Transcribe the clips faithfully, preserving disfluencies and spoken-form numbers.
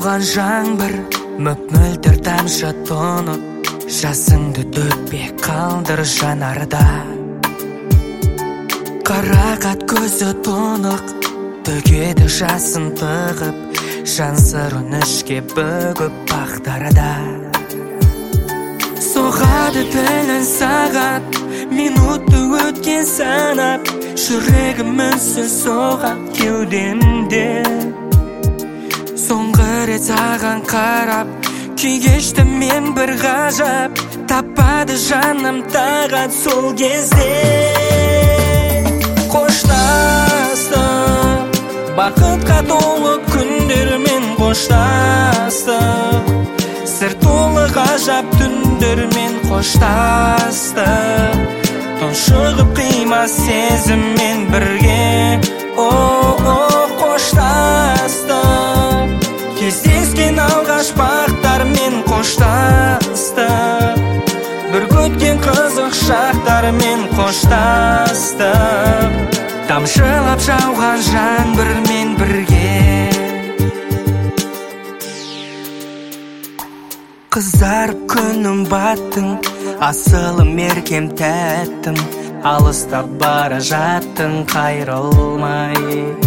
жауған жаңбыр, мөп-мөлдір тамшы тоңып, жасыңды төкпей қалдыр жанарда. Қарақат көзі тұнық, төгеді жасын тығып, жан сырын ішке бүгіп бақтарда. Соғады тілін сағат, минутты өткен санап, жүрегім үнсіз соғат кеудемде. Соңғы рет саған қарап, күй кештім мен бір ғажап, таппады жаным тағат сол кезде. Қоштастық, бақытқа толы күндермен қоштастық, сыр толы ғажап түндермен қоштастық, тұншығып қимас сезіммен бірге. О, қоштастық, кездескен алғаш бақтармен қоштастық, бір көткен қызық шақтармен қоштастық, тамшылап жауған жаңбырмен бірге. Қызарып күнім баттың, асылым еркем тәттім, алыстап бара жаттың қайрылмай.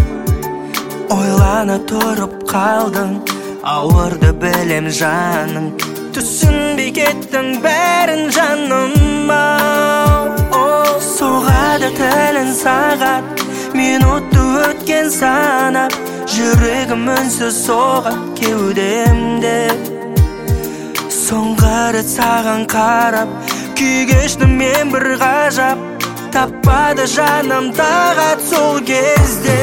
Ойлана тұрып қалдың, ауырды білем жаның, түсінбей кеттің бәрін жаным ау. Соғады тілін сағат, минутты өткен санап, жүрегім үнсіз соғат кеудемде. Соңғы рет саған қарап, күй кештім мен бір ғажап, таппады жаным тағат сол кезде.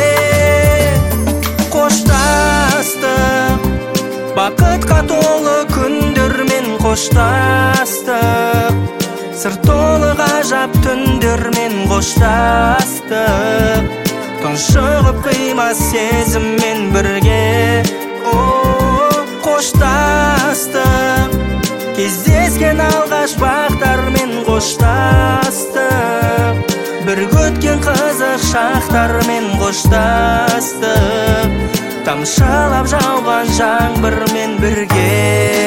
Қоштастық, бақытқа толы күндермен қоштастық, сыр толы ғажап түндермен қоштастық, тұншығып қимас сезіммен бірге. О, қоштастық, кездескен алғаш бақтармен қоштастық, бір көткен қызық шақтармен қоштастық, тамшылап жауған жаңбырмен бірге.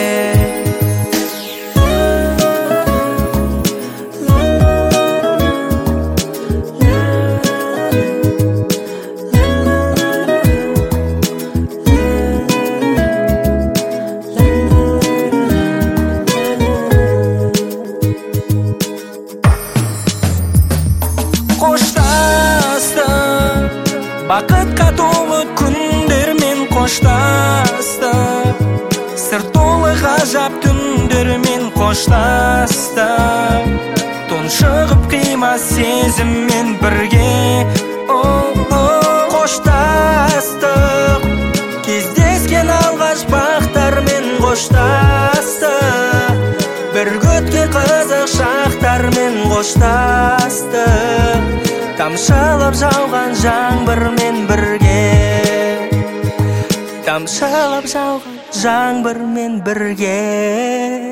Қоштастық, бақытқа толы күндермен қоштастық, сыр толы ғажап түндермен қоштастық, тұншығып қимас сезіммен бірге. О, қоштастық, кездескен алғаш бақтармен қоштастық, бір көткен қызық шақтармен қоштастық, тамшылап жауған жаңбырмен бірге. Тамшылап жауған жаңбырмен бірге.